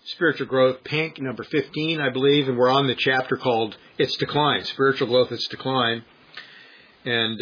Spiritual Growth, pink, number 15, I believe, and we're on the chapter called Its Decline, Spiritual Growth, Its Decline. And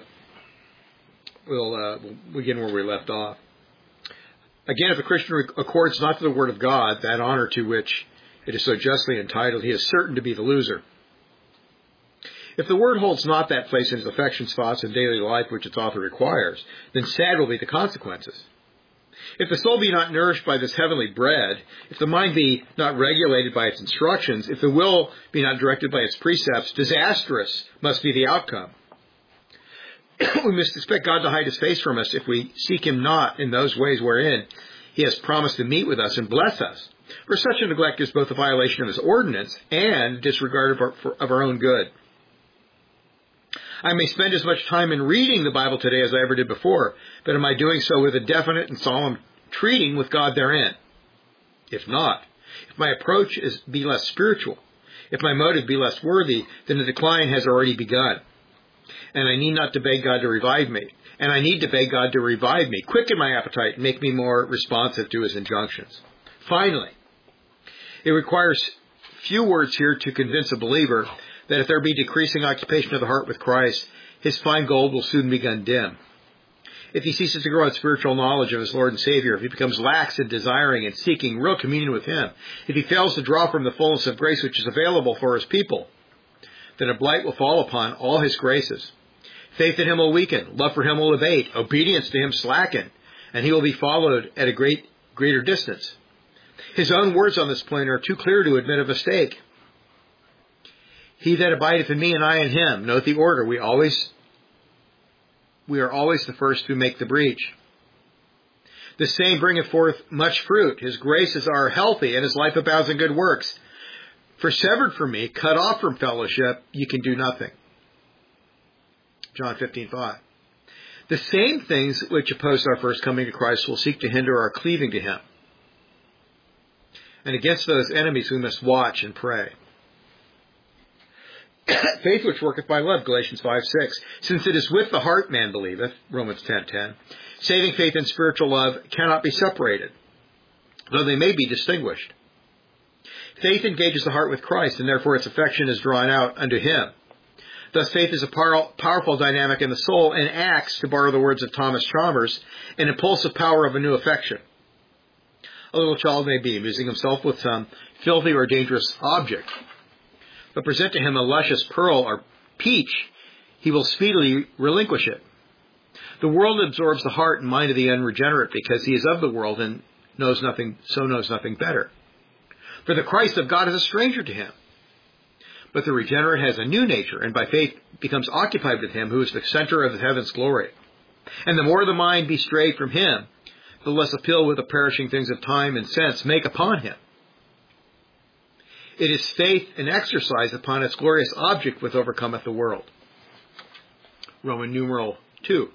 we'll begin where we left off. Again, if a Christian accords not to the Word of God that honor to which it is so justly entitled, he is certain to be the loser. If the Word holds not that place in his affections, thoughts, and daily life which its author requires, then sad will be the consequences. If the soul be not nourished by this heavenly bread, if the mind be not regulated by its instructions, if the will be not directed by its precepts, disastrous must be the outcome. We must expect God to hide his face from us if we seek him not in those ways wherein he has promised to meet with us and bless us. For such a neglect is both a violation of his ordinance and disregard of our own good. I may spend as much time in reading the Bible today as I ever did before, but am I doing so with a definite and solemn treating with God therein? If not, if my approach be less spiritual, if my motive be less worthy, then the decline has already begun. And I need not to beg God to revive me. And I need to beg God to revive me, quicken my appetite, and make me more responsive to his injunctions. Finally, it requires few words here to convince a believer that if there be decreasing occupation of the heart with Christ, his fine gold will soon become dim. If he ceases to grow in spiritual knowledge of his Lord and Savior, if he becomes lax in desiring and seeking real communion with him, if he fails to draw from the fullness of grace which is available for his people, then a blight will fall upon all his graces. Faith in him will weaken, love for him will abate, obedience to him slacken, and he will be followed at a greater distance. His own words on this point are too clear to admit a mistake. He that abideth in me and I in him. Note the order. We are always the first who make the breach. The same bringeth forth much fruit. His graces are healthy, and his life abounds in good works. For severed from me, cut off from fellowship, you can do nothing. John 15:5. The same things which oppose our first coming to Christ will seek to hinder our cleaving to him. And against those enemies we must watch and pray. Faith which worketh by love, Galatians 5:6. Since it is with the heart man believeth, Romans 10:10. Saving faith and spiritual love cannot be separated, though they may be distinguished. Faith engages the heart with Christ, and therefore its affection is drawn out unto him. Thus faith is a powerful dynamic in the soul and acts, to borrow the words of Thomas Chalmers, an impulsive power of a new affection. A little child may be amusing himself with some filthy or dangerous object, but present to him a luscious pearl or peach, he will speedily relinquish it. The world absorbs the heart and mind of the unregenerate because he is of the world and knows nothing better. For the Christ of God is a stranger to him. But the regenerate has a new nature, and by faith becomes occupied with him who is the center of the heaven's glory. And the more the mind be strayed from him, the less appeal will the perishing things of time and sense make upon him. It is faith and exercise upon its glorious object which overcometh the world. Roman numeral 2.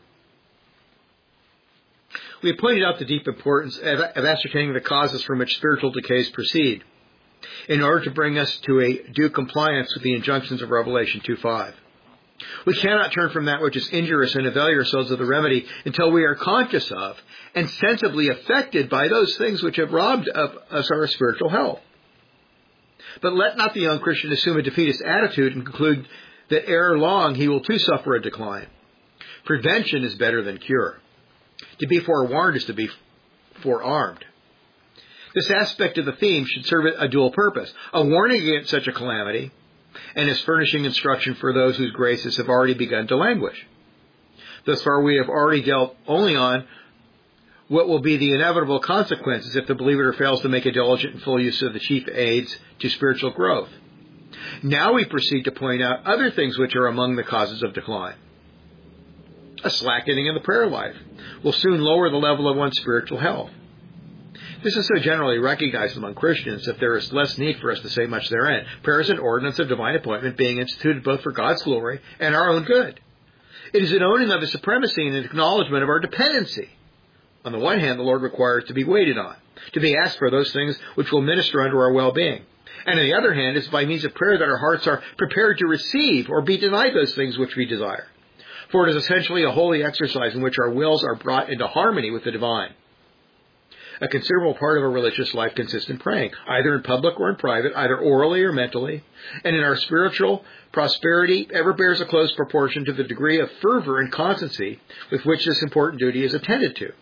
We have pointed out the deep importance of ascertaining the causes from which spiritual decays proceed, in order to bring us to a due compliance with the injunctions of Revelation 2:5. We cannot turn from that which is injurious and avail ourselves of the remedy until we are conscious of and sensibly affected by those things which have robbed of us our spiritual health. But let not the young Christian assume a defeatist attitude and conclude that ere long he will too suffer a decline. Prevention is better than cure. To be forewarned is to be forearmed. This aspect of the theme should serve a dual purpose: a warning against such a calamity, and as furnishing instruction for those whose graces have already begun to languish. Thus far we have already dealt only on what will be the inevitable consequences if the believer fails to make a diligent and full use of the chief aids to spiritual growth. Now we proceed to point out other things which are among the causes of decline. A slackening in the prayer life will soon lower the level of one's spiritual health. This is so generally recognized among Christians that there is less need for us to say much therein. Prayer is an ordinance of divine appointment being instituted both for God's glory and our own good. It is an owning of His supremacy and an acknowledgement of our dependency. On the one hand, the Lord requires to be waited on, to be asked for those things which will minister unto our well-being. And on the other hand, it's by means of prayer that our hearts are prepared to receive or be denied those things which we desire. For it is essentially a holy exercise in which our wills are brought into harmony with the divine. A considerable part of our religious life consists in praying, either in public or in private, either orally or mentally, and in our spiritual prosperity ever bears a close proportion to the degree of fervor and constancy with which this important duty is attended to.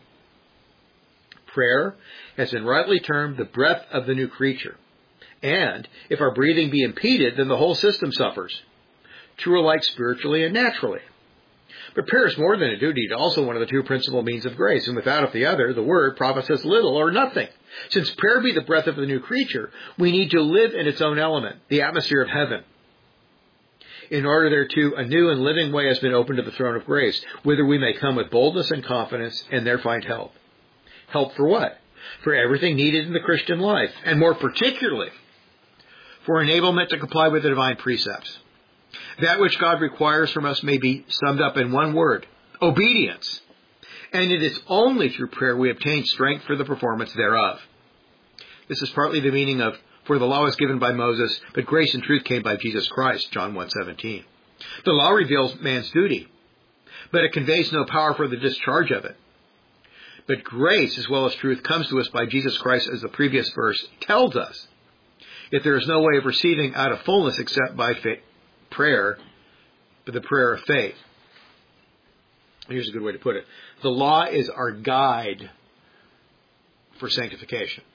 Prayer has been rightly termed the breath of the new creature, and if our breathing be impeded, then the whole system suffers, true alike spiritually and naturally. But prayer is more than a duty. It's also one of the two principal means of grace, and without the other, the word profits us little or nothing. Since prayer be the breath of the new creature, we need to live in its own element, the atmosphere of heaven. In order thereto, a new and living way has been opened to the throne of grace, whither we may come with boldness and confidence, and there find help. Help for what? For everything needed in the Christian life, and more particularly, for enablement to comply with the divine precepts. That which God requires from us may be summed up in one word: obedience. And it is only through prayer we obtain strength for the performance thereof. This is partly the meaning of, for the law was given by Moses, but grace and truth came by Jesus Christ, John 1:17. The law reveals man's duty, but it conveys no power for the discharge of it. But grace, as well as truth, comes to us by Jesus Christ, as the previous verse tells us. Yet there is no way of receiving out of fullness except by faith. Prayer, but the prayer of faith. Here's a good way to put it. The law is our guide for sanctification.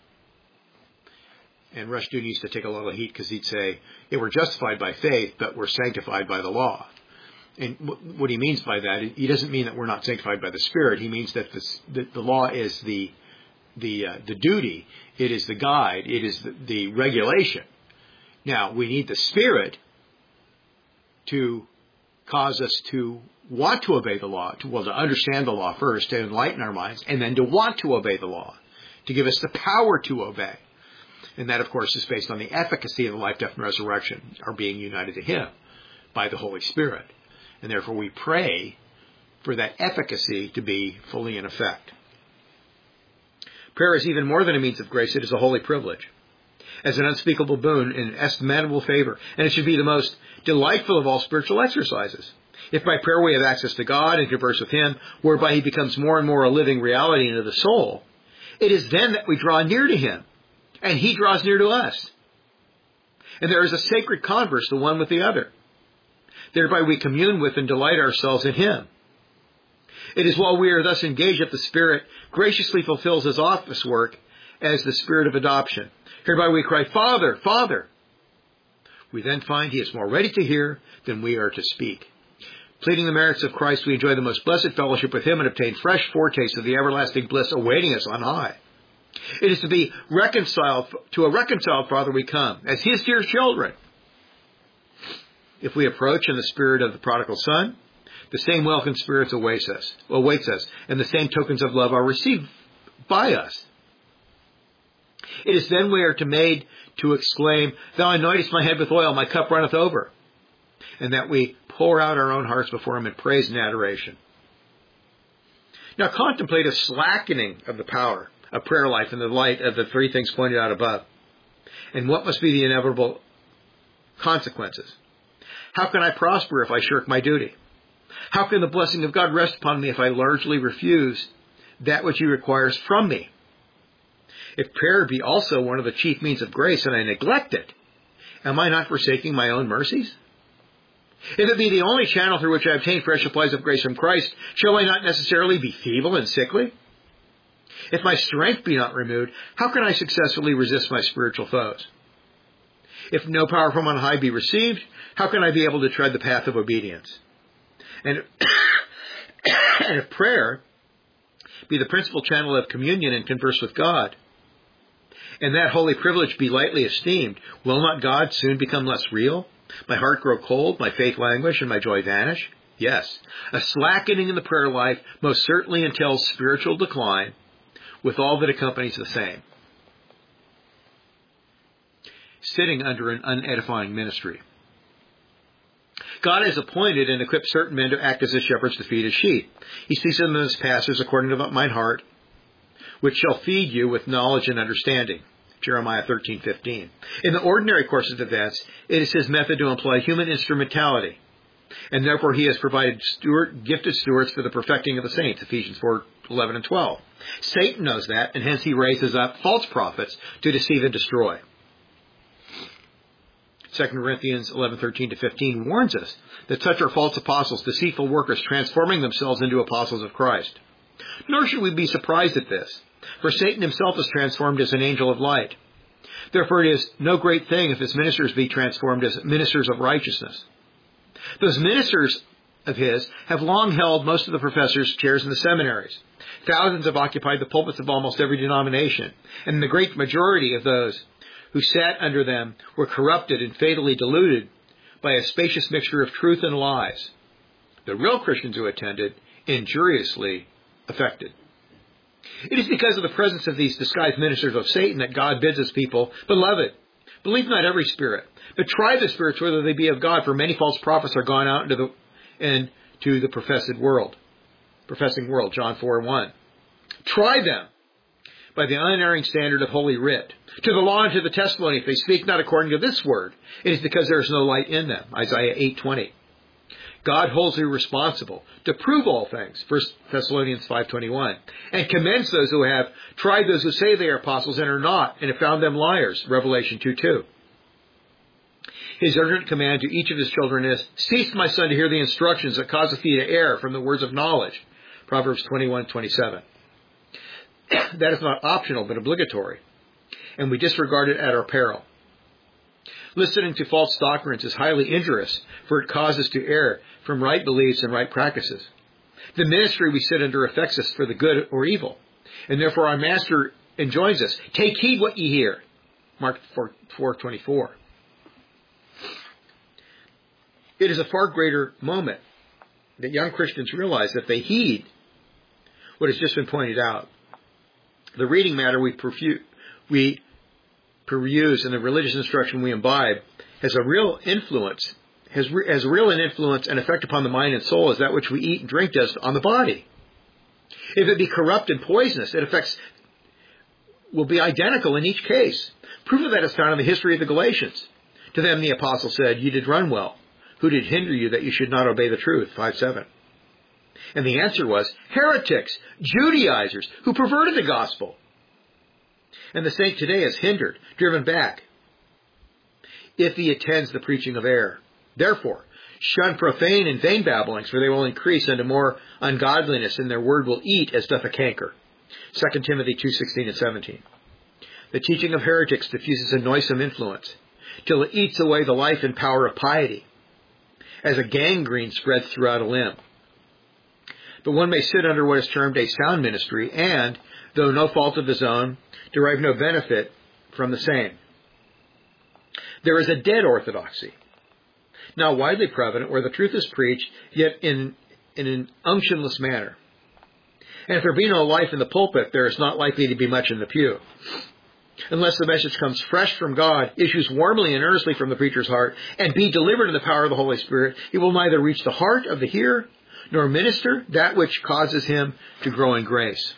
And Rushdoony used to take a lot of heat because he'd say, yeah, we're justified by faith, but we're sanctified by the law. And what he means by that, he doesn't mean that we're not sanctified by the Spirit. He means that the law is the duty. It is the guide. It is the regulation. Now, we need the Spirit to cause us to want to obey the law, to understand the law first, to enlighten our minds, and then to want to obey the law, to give us the power to obey. And that, of course, is based on the efficacy of the life, death, and resurrection, our being united to Him by the Holy Spirit. And therefore we pray for that efficacy to be fully in effect. Prayer is even more than a means of grace. It is a holy privilege, as an unspeakable boon and estimable favor. And it should be the most delightful of all spiritual exercises. If by prayer we have access to God and converse with Him, whereby He becomes more and more a living reality into the soul, it is then that we draw near to Him, and He draws near to us. And there is a sacred converse, the one with the other. Thereby we commune with and delight ourselves in Him. It is while we are thus engaged that the Spirit graciously fulfills His office work as the Spirit of adoption. Hereby we cry, Father, Father. We then find He is more ready to hear than we are to speak. Pleading the merits of Christ, we enjoy the most blessed fellowship with Him and obtain fresh foretastes of the everlasting bliss awaiting us on high. It is to be reconciled, to a reconciled Father we come, as His dear children. If we approach in the spirit of the prodigal Son, the same welcome spirits awaits us, and the same tokens of love are received by us. It is then we are made to exclaim, Thou anointest my head with oil, my cup runneth over. And that we pour out our own hearts before Him in praise and adoration. Now contemplate a slackening of the power of prayer life in the light of the three things pointed out above. And what must be the inevitable consequences? How can I prosper if I shirk my duty? How can the blessing of God rest upon me if I largely refuse that which He requires from me? If prayer be also one of the chief means of grace and I neglect it, am I not forsaking my own mercies? If it be the only channel through which I obtain fresh supplies of grace from Christ, shall I not necessarily be feeble and sickly? If my strength be not renewed, how can I successfully resist my spiritual foes? If no power from on high be received, how can I be able to tread the path of obedience? And if prayer be the principal channel of communion and converse with God, and that holy privilege be lightly esteemed, will not God soon become less real? My heart grow cold, my faith languish, and my joy vanish? Yes, a slackening in the prayer life most certainly entails spiritual decline, with all that accompanies the same. Sitting under an unedifying ministry. God has appointed and equipped certain men to act as His shepherds to feed His sheep. He speaks to them as pastors according to mine heart, which shall feed you with knowledge and understanding. Jeremiah 13:15. In the ordinary course of events, it is His method to employ human instrumentality, and therefore He has provided gifted stewards for the perfecting of the saints. Ephesians 11 and 12. Satan knows that, and hence he raises up false prophets to deceive and destroy. 2 Corinthians 11:13-15 warns us that such are false apostles, deceitful workers, transforming themselves into apostles of Christ. Nor should we be surprised at this, for Satan himself is transformed as an angel of light. Therefore it is no great thing if his ministers be transformed as ministers of righteousness. Those ministers of his have long held most of the professors' chairs in the seminaries. Thousands have occupied the pulpits of almost every denomination, and the great majority of those who sat under them were corrupted and fatally deluded by a spacious mixture of truth and lies. The real Christians who attended, injuriously affected. It is because of the presence of these disguised ministers of Satan that God bids his people, Beloved, believe not every spirit, but try the spirits whether they be of God, for many false prophets are gone out into the professing world. John 4:1. Try them by the unerring standard of Holy Writ. To the law and to the testimony, if they speak not according to this word, it is because there is no light in them. Isaiah 8:20. God holds you responsible to prove all things. 1 Thessalonians 5:21. And commends those who have tried those who say they are apostles and are not, and have found them liars. Revelation 2:2. His urgent command to each of his children is, Cease, my son, to hear the instructions that causeth thee to err from the words of knowledge. Proverbs 21:27. That is not optional, but obligatory, and we disregard it at our peril. Listening to false doctrines is highly injurious, for it causes to err from right beliefs and right practices. The ministry we sit under affects us for the good or evil, and therefore our Master enjoins us, Take heed what ye hear. Mark 4:24. It is a far greater moment that young Christians realize that they heed what has just been pointed out. The reading matter we peruse and the religious instruction we imbibe has a real influence, has real an influence and effect upon the mind and soul as that which we eat and drink does on the body. If it be corrupt and poisonous, its effects will be identical in each case. Proof of that is found in the history of the Galatians. To them the apostle said, Ye did run well. Who did hinder you that you should not obey the truth? 5:7. And the answer was, heretics, Judaizers, who perverted the gospel. And the saint today is hindered, driven back, if he attends the preaching of error. Therefore, shun profane and vain babblings, for they will increase unto more ungodliness, and their word will eat as doth a canker. 2 Timothy 2:16-17. The teaching of heretics diffuses a noisome influence, till it eats away the life and power of piety, as a gangrene spreads throughout a limb. But one may sit under what is termed a sound ministry, and, though no fault of his own, derive no benefit from the same. There is a dead orthodoxy, now widely prevalent, where the truth is preached, yet in an unctionless manner. And if there be no life in the pulpit, there is not likely to be much in the pew. Unless the message comes fresh from God, issues warmly and earnestly from the preacher's heart, and be delivered in the power of the Holy Spirit, it will neither reach the heart of the hearer, nor minister that which causes him to grow in grace.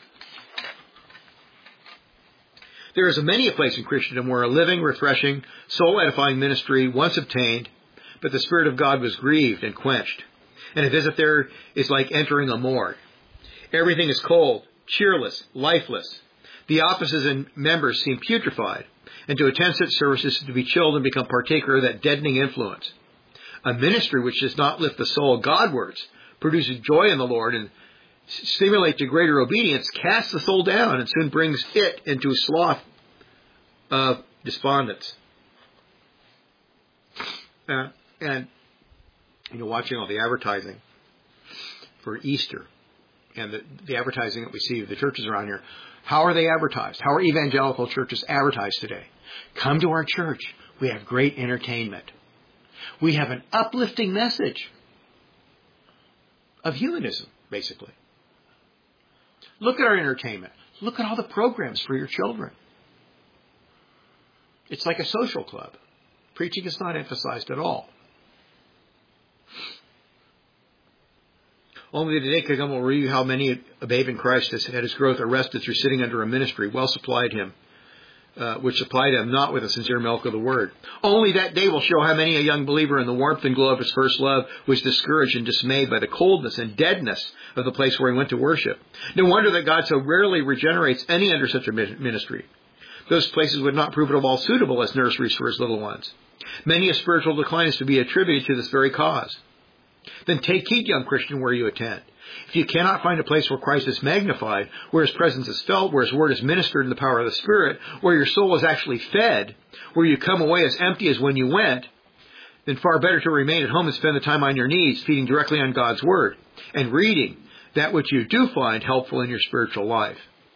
There is many a place in Christendom where a living, refreshing, soul-edifying ministry once obtained, but the Spirit of God was grieved and quenched. And a visit there is like entering a morgue. Everything is cold, cheerless, lifeless. The offices and members seem putrefied, and to attend such services is to be chilled and become partaker of that deadening influence. A ministry which does not lift the soul Godwards, produces joy in the Lord, and stimulates to greater obedience, casts the soul down and soon brings it into a slough of despondence. And watching all the advertising for Easter and the advertising that we see of the churches around here, how are they advertised? How are evangelical churches advertised today? Come to our church. We have great entertainment. We have an uplifting message of humanism, basically. Look at our entertainment. Look at all the programs for your children. It's like a social club. Preaching is not emphasized at all. Only today, Kagam will review how many a babe in Christ has had his growth arrested through sitting under a ministry well supplied him which supply them not with the sincere milk of the word. Only that day will show how many a young believer in the warmth and glow of his first love was discouraged and dismayed by the coldness and deadness of the place where he went to worship. No wonder that God so rarely regenerates any under such a ministry. Those places would not prove at all suitable as nurseries for his little ones. Many a spiritual decline is to be attributed to this very cause. Then take heed, young Christian, where you attend. If you cannot find a place where Christ is magnified, where his presence is felt, where his word is ministered in the power of the Spirit, where your soul is actually fed, where you come away as empty as when you went, then far better to remain at home and spend the time on your knees, feeding directly on God's word, and reading that which you do find helpful in your spiritual life.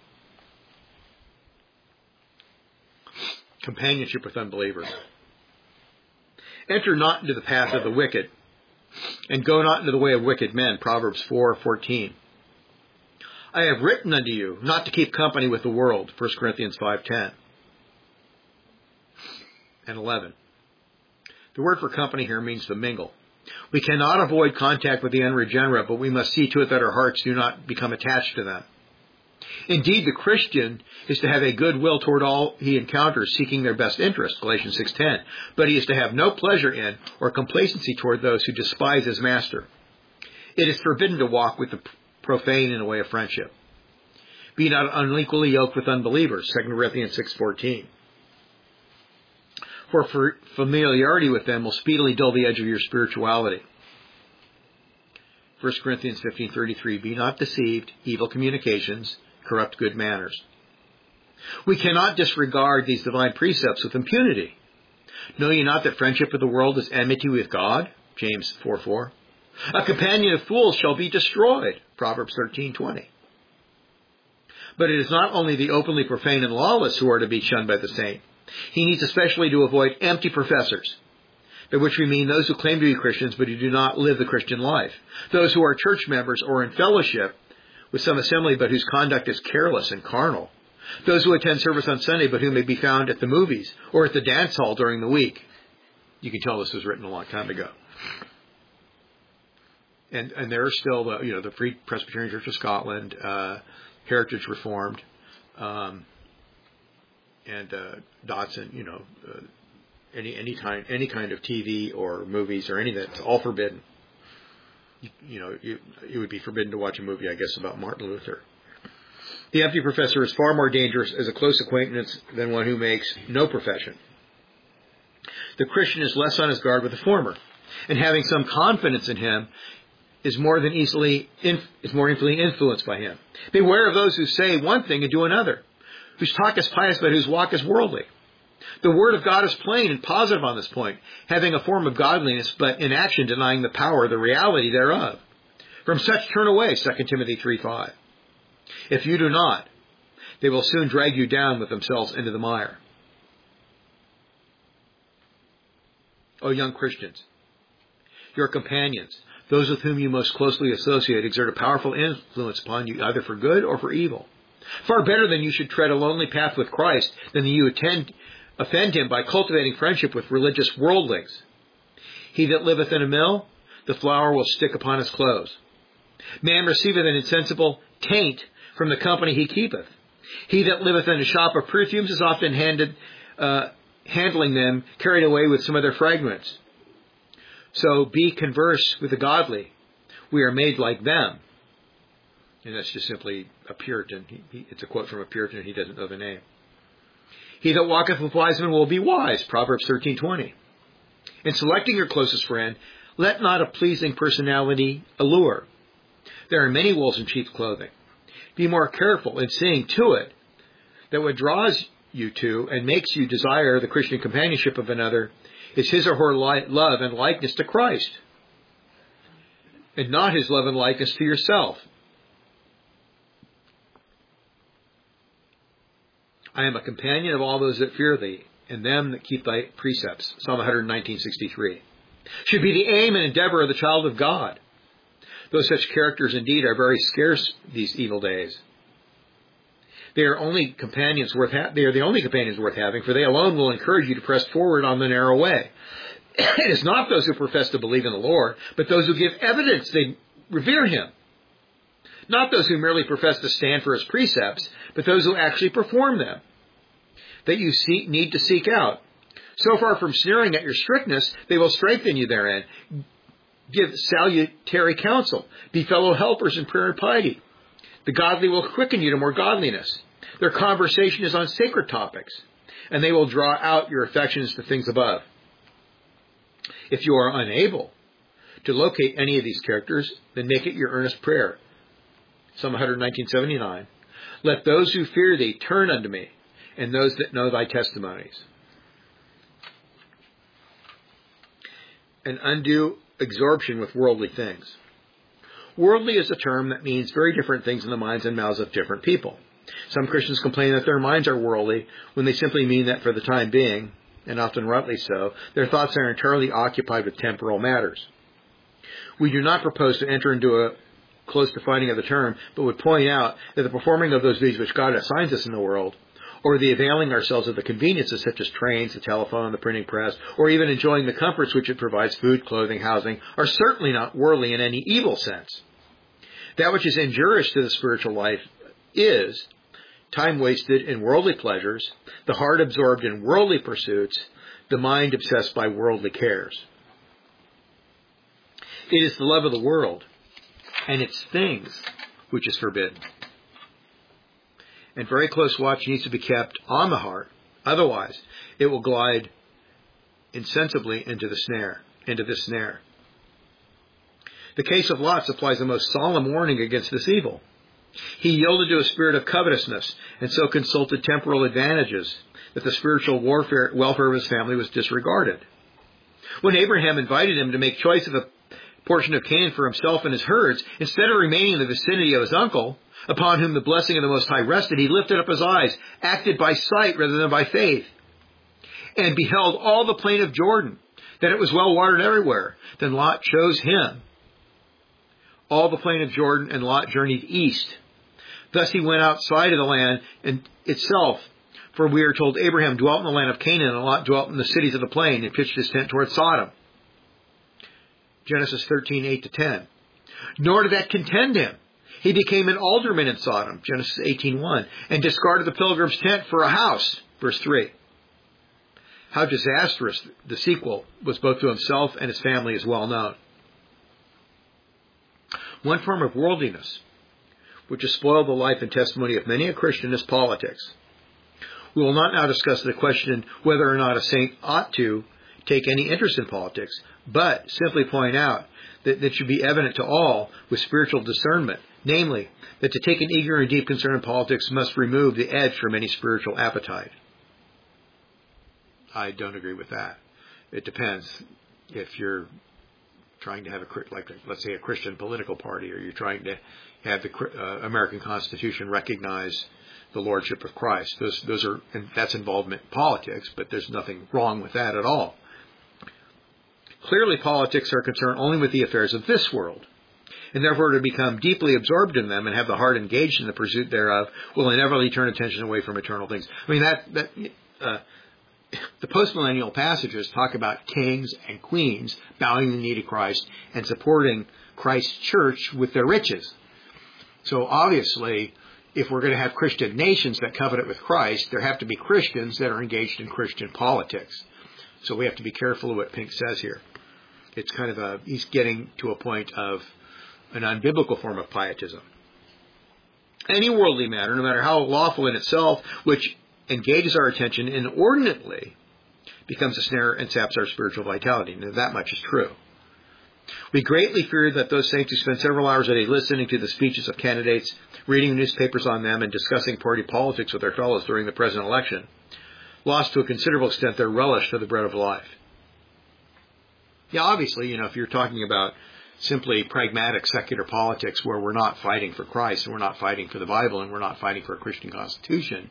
Companionship with unbelievers. Enter not into the path of the wicked, and go not into the way of wicked men. Proverbs 4:14. I have written unto you not to keep company with the world. 1 Corinthians 5:10 and 11. The word for company here means to mingle. We cannot avoid contact with the unregenerate, but we must see to it that our hearts do not become attached to them. Indeed, the Christian is to have a good will toward all he encounters, seeking their best interest, Galatians 6:10. But he is to have no pleasure in or complacency toward those who despise his master. It is forbidden to walk with the profane in a way of friendship. Be not unequally yoked with unbelievers, 2 Corinthians 6:14. For familiarity with them will speedily dull the edge of your spirituality. 1 Corinthians 15:33. Be not deceived, evil communications corrupt good manners. We cannot disregard these divine precepts with impunity. Know ye not that friendship with the world is enmity with God? James 4:4. A companion of fools shall be destroyed. Proverbs 13:20. But it is not only the openly profane and lawless who are to be shunned by the saint. He needs especially to avoid empty professors, by which we mean those who claim to be Christians but who do not live the Christian life. Those who are church members or in fellowship with some assembly but whose conduct is careless and carnal. Those who attend service on Sunday but who may be found at the movies or at the dance hall during the week. You can tell this was written a long time ago. And there are still the Free Presbyterian Church of Scotland, Heritage Reformed, and Dotson. Any kind of TV or movies or anything, it's all forbidden. It would be forbidden to watch a movie, I guess, about Martin Luther. The empty professor is far more dangerous as a close acquaintance than one who makes no profession. The Christian is less on his guard with the former, and having some confidence in him is more easily influenced by him. Beware of those who say one thing and do another, whose talk is pious but whose walk is worldly. The word of God is plain and positive on this point, having a form of godliness, but in action denying the power, the reality thereof. From such turn away, 2 Timothy 3:5. If you do not, they will soon drag you down with themselves into the mire. O young Christians, your companions, those with whom you most closely associate, exert a powerful influence upon you, either for good or for evil. Far better than you should tread a lonely path with Christ than that you offend him by cultivating friendship with religious worldlings. He that liveth in a mill, the flour will stick upon his clothes. Man receiveth an insensible taint from the company he keepeth. He that liveth in a shop of perfumes is often handling them, carried away with some of their fragments. So be converse with the godly. We are made like them. And that's just simply a Puritan. It's a quote from a Puritan. He doesn't know the name. He that walketh with wise men will be wise. Proverbs 13:20. In selecting your closest friend, let not a pleasing personality allure. There are many wolves in sheep's clothing. Be more careful in seeing to it that what draws you to and makes you desire the Christian companionship of another is his or her love and likeness to Christ, and not his love and likeness to yourself. I am a companion of all those that fear thee, and them that keep thy precepts. Psalm 119:63. Should be the aim and endeavor of the child of God. Though such characters indeed are very scarce these evil days. They are the only companions worth having, for they alone will encourage you to press forward on the narrow way. It is not those who profess to believe in the Lord, but those who give evidence they revere him. Not those who merely profess to stand for his precepts, but those who actually perform them. that you need to seek out. So far from sneering at your strictness, they will strengthen you therein. Give salutary counsel. Be fellow helpers in prayer and piety. The godly will quicken you to more godliness. Their conversation is on sacred topics, and they will draw out your affections to things above. If you are unable to locate any of these characters, then make it your earnest prayer. Psalm 119:79. Let those who fear thee turn unto me, and those that know thy testimonies. An undue absorption with worldly things. Worldly is a term that means very different things in the minds and mouths of different people. Some Christians complain that their minds are worldly when they simply mean that for the time being, and often rightly so, their thoughts are entirely occupied with temporal matters. We do not propose to enter into a close defining of the term, but would point out that the performing of those duties which God assigns us in the world, or the availing ourselves of the conveniences such as trains, the telephone, the printing press, or even enjoying the comforts which it provides, food, clothing, housing, are certainly not worldly in any evil sense. That which is injurious to the spiritual life is time wasted in worldly pleasures, the heart absorbed in worldly pursuits, the mind obsessed by worldly cares. It is the love of the world and its things which is forbidden. And very close watch needs to be kept on the heart. Otherwise, it will glide insensibly into this snare. The case of Lot supplies the most solemn warning against this evil. He yielded to a spirit of covetousness and so consulted temporal advantages that the spiritual welfare of his family was disregarded. When Abraham invited him to make choice of a portion of Canaan for himself and his herds, instead of remaining in the vicinity of his uncle, upon whom the blessing of the Most High rested, he lifted up his eyes, acted by sight rather than by faith, and beheld all the plain of Jordan, that it was well watered everywhere. Then Lot chose him, all the plain of Jordan, and Lot journeyed east. Thus he went outside of the land itself, for we are told Abraham dwelt in the land of Canaan, and Lot dwelt in the cities of the plain, and pitched his tent toward Sodom. Genesis 13:8-10. Nor did that content him. He became an alderman in Sodom, Genesis 18:1, and discarded the pilgrim's tent for a house, verse 3. How disastrous the sequel was both to himself and his family is well known. One form of worldliness, which has spoiled the life and testimony of many a Christian, is politics. We will not now discuss the question whether or not a saint ought to take any interest in politics, but simply point out that it should be evident to all with spiritual discernment, namely, that to take an eager and deep concern in politics must remove the edge from any spiritual appetite. I don't agree with that. It depends. If you're trying to have let's say a Christian political party, or you're trying to have the American Constitution recognize the Lordship of Christ, that's involvement in politics, but there's nothing wrong with that at all. Clearly, politics are concerned only with the affairs of this world, and therefore to become deeply absorbed in them and have the heart engaged in the pursuit thereof will inevitably turn attention away from eternal things. I mean, the postmillennial passages talk about kings and queens bowing the knee to Christ and supporting Christ's church with their riches. So obviously, if we're going to have Christian nations that covenant with Christ, there have to be Christians that are engaged in Christian politics. So we have to be careful of what Pink says here. It's kind of he's getting to a point of an unbiblical form of pietism. Any worldly matter, no matter how lawful in itself, which engages our attention inordinately, becomes a snare and saps our spiritual vitality. Now, that much is true. We greatly fear that those saints who spend several hours a day listening to the speeches of candidates, reading newspapers on them, and discussing party politics with their fellows during the present election, lost to a considerable extent their relish for the bread of life. Yeah, obviously, if you're talking about simply pragmatic secular politics where we're not fighting for Christ and we're not fighting for the Bible and we're not fighting for a Christian Constitution,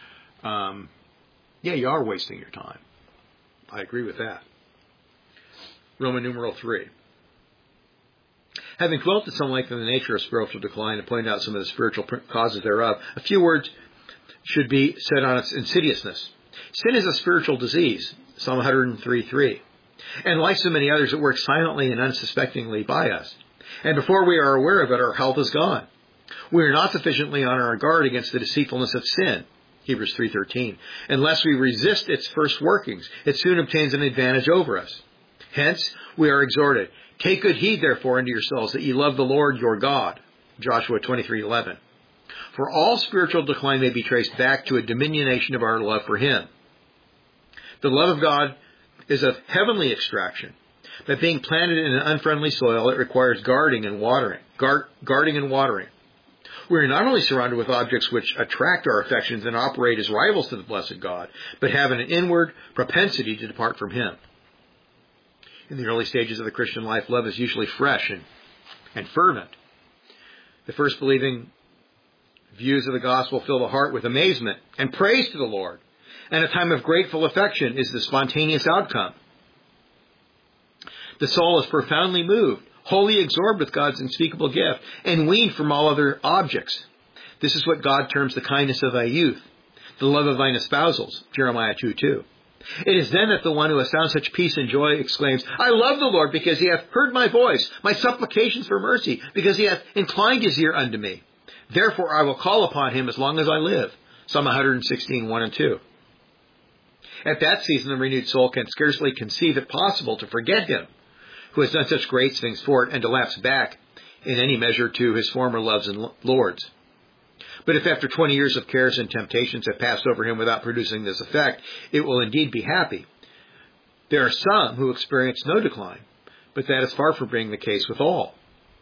you are wasting your time. I agree with that. Roman numeral 3. Having dwelt at some length on the nature of spiritual decline and pointed out some of the spiritual causes thereof, a few words should be said on its insidiousness. Sin is a spiritual disease, Psalm 103:3. And like so many others, it works silently and unsuspectingly by us. And before we are aware of it, our health is gone. We are not sufficiently on our guard against the deceitfulness of sin. Hebrews 3:13. Unless we resist its first workings, it soon obtains an advantage over us. Hence, we are exhorted, take good heed, therefore, unto yourselves, that ye love the Lord your God. Joshua 23:11. For all spiritual decline may be traced back to a diminution of our love for Him. The love of God is of heavenly extraction, but being planted in an unfriendly soil, it requires guarding and watering. We are not only surrounded with objects which attract our affections and operate as rivals to the blessed God, but have an inward propensity to depart from Him. In the early stages of the Christian life, love is usually fresh and fervent. The first believing views of the gospel fill the heart with amazement and praise to the Lord, and a time of grateful affection is the spontaneous outcome. The soul is profoundly moved, wholly absorbed with God's unspeakable gift, and weaned from all other objects. This is what God terms the kindness of thy youth, the love of thine espousals, Jeremiah 2:2. It is then that the one who has found such peace and joy exclaims, I love the Lord because He hath heard my voice, my supplications for mercy, because He hath inclined His ear unto me. Therefore I will call upon Him as long as I live. Psalm 116:1 and 2. At that season, the renewed soul can scarcely conceive it possible to forget Him, who has done such great things for it, and to lapse back in any measure to His former loves and lords. But if after 20 years of cares and temptations have passed over him without producing this effect, it will indeed be happy. There are some who experience no decline, but that is far from being the case with all.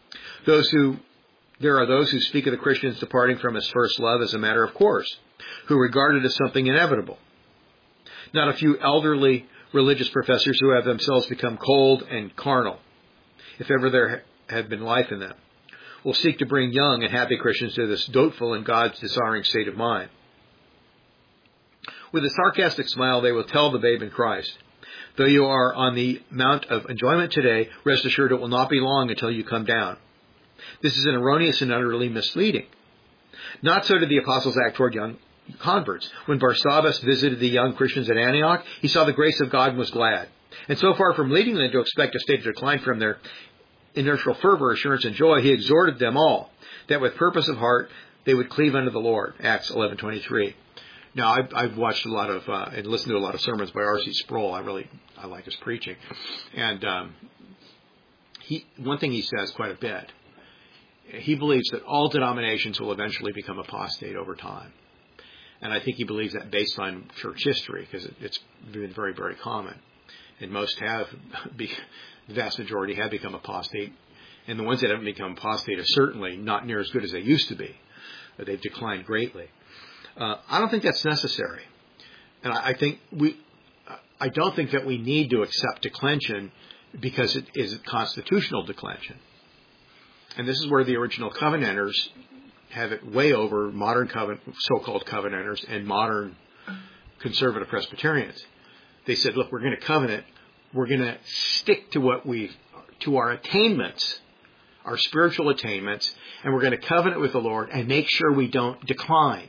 There are those who speak of the Christian's departing from his first love as a matter of course, who regard it as something inevitable. Not a few elderly religious professors who have themselves become cold and carnal, if ever there had been life in them, will seek to bring young and happy Christians to this doubtful and God's desiring state of mind. With a sarcastic smile, they will tell the babe in Christ, though you are on the mount of enjoyment today, rest assured it will not be long until you come down. This is an erroneous and utterly misleading. Not so did the apostles act toward young converts. When Barsabbas visited the young Christians at Antioch, he saw the grace of God and was glad. And so far from leading them to expect a state of decline from their inertial fervor, assurance, and joy, he exhorted them all that with purpose of heart they would cleave unto the Lord. Acts 11:23. Now, I've watched a lot of and listened to a lot of sermons by R.C. Sproul. I like his preaching, and one thing he says quite a bit. He believes that all denominations will eventually become apostate over time. And I think he believes that based on church history, because it's been very, very common. And most have, the vast majority have become apostate. And the ones that haven't become apostate are certainly not near as good as they used to be. They've declined greatly. I don't think that's necessary. And I don't think that we need to accept declension because it is constitutional declension. And this is where the original Covenanters have it way over modern so-called Covenanters and modern conservative Presbyterians. They said, look, we're going to covenant. We're going to stick to our attainments, our spiritual attainments, and we're going to covenant with the Lord and make sure we don't decline.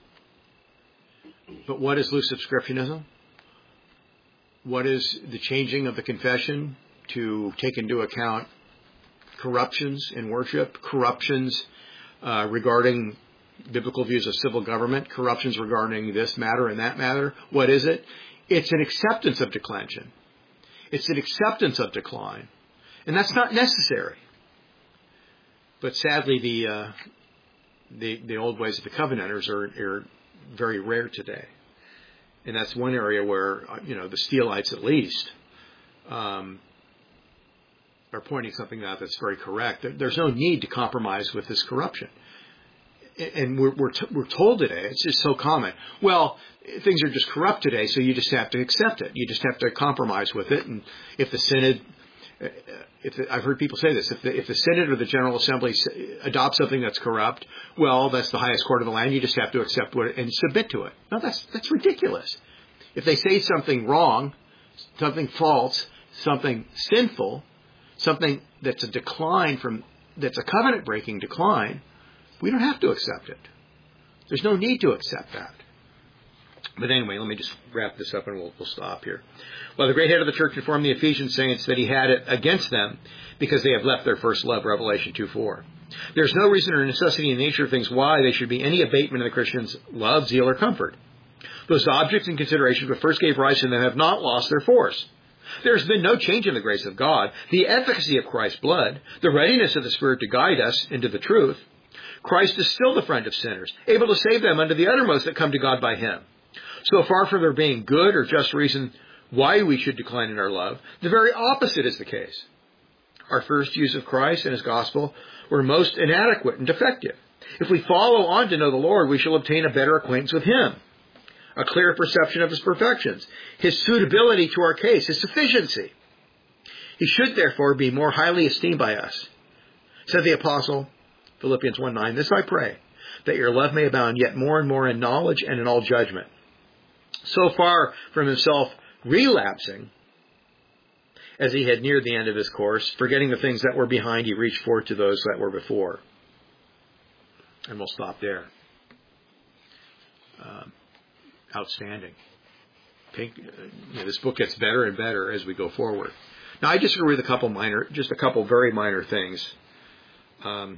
But what is loose subscriptionism? What is the changing of the confession to take into account corruptions in worship, corruptions regarding biblical views of civil government, corruptions regarding this matter and that matter? What is it? It's an acceptance of declension. It's an acceptance of decline. And that's not necessary. But sadly, the old ways of the Covenanters are very rare today. And that's one area where, the Steelites at least, are pointing something out that's very correct. There's no need to compromise with this corruption. And we're told today, it's just so common, well, things are just corrupt today, so you just have to accept it. You just have to compromise with it. And if the Synod, I've heard people say this, if the Synod or the General Assembly adopts something that's corrupt, well, that's the highest court of the land. You just have to accept it and submit to it. No, that's ridiculous. If they say something wrong, something false, something sinful, something that's that's a covenant-breaking decline, we don't have to accept it. There's no need to accept that. But anyway, let me just wrap this up and we'll stop here. Well, the great head of the church informed the Ephesian saints that he had it against them because they have left their first love, Revelation 2:4. There's no reason or necessity in the nature of things why there should be any abatement in the Christian's love, zeal, or comfort. Those objects and considerations which first gave rise to them have not lost their force. There has been no change in the grace of God, the efficacy of Christ's blood, the readiness of the Spirit to guide us into the truth. Christ is still the friend of sinners, able to save them unto the uttermost that come to God by him. So far from there being good or just reason why we should decline in our love, the very opposite is the case. Our first views of Christ and his gospel were most inadequate and defective. If we follow on to know the Lord, we shall obtain a better acquaintance with him, a clear perception of his perfections, his suitability to our case, his sufficiency. He should therefore be more highly esteemed by us. Said the apostle, Philippians 1:9, this I pray, that your love may abound yet more and more in knowledge and in all judgment. So far from himself relapsing, as he had neared the end of his course, forgetting the things that were behind, he reached forward to those that were before. And we'll stop there. Outstanding. This book gets better and better as we go forward. Now, I disagree with a couple very minor things. Now,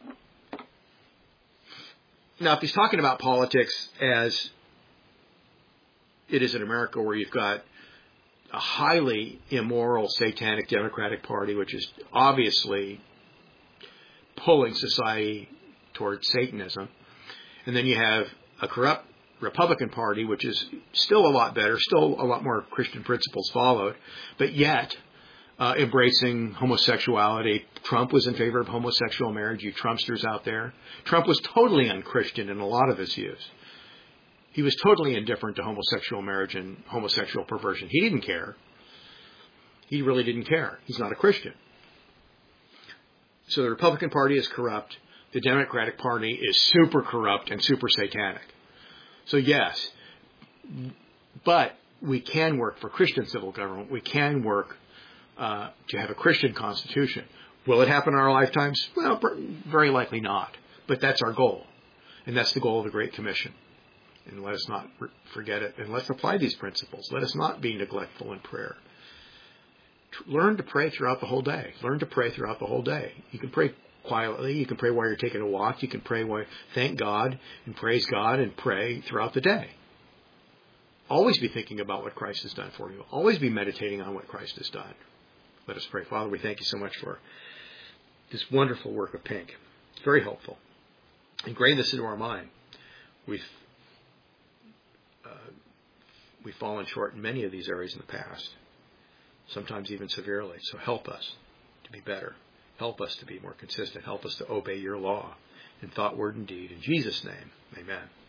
if he's talking about politics as it is in America, where you've got a highly immoral, satanic Democratic Party, which is obviously pulling society towards Satanism, and then you have a corrupt Republican Party, which is still a lot better, still a lot more Christian principles followed, but yet embracing homosexuality. Trump was in favor of homosexual marriage, you Trumpsters out there. Trump was totally unchristian in a lot of his views. He was totally indifferent to homosexual marriage and homosexual perversion. He didn't care. He really didn't care. He's not a Christian. So the Republican Party is corrupt. The Democratic Party is super corrupt and super satanic. So yes, but we can work for Christian civil government. We can work to have a Christian constitution. Will it happen in our lifetimes? Well, very likely not. But that's our goal. And that's the goal of the Great Commission. And let us not forget it. And let's apply these principles. Let us not be neglectful in prayer. Learn to pray throughout the whole day. Learn to pray throughout the whole day. You can pray quietly. You can pray while you're taking a walk. You can pray while thank God and praise God and pray throughout the day. Always be thinking about what Christ has done for you. Always be meditating on what Christ has done. Let us pray. Father, we thank you so much for this wonderful work of Pink. It's very helpful. Ingrain this into our mind. We've fallen short in many of these areas in the past, sometimes even severely. So help us to be better. Help us to be more consistent. Help us to obey your law in thought, word, and deed. In Jesus' name, amen.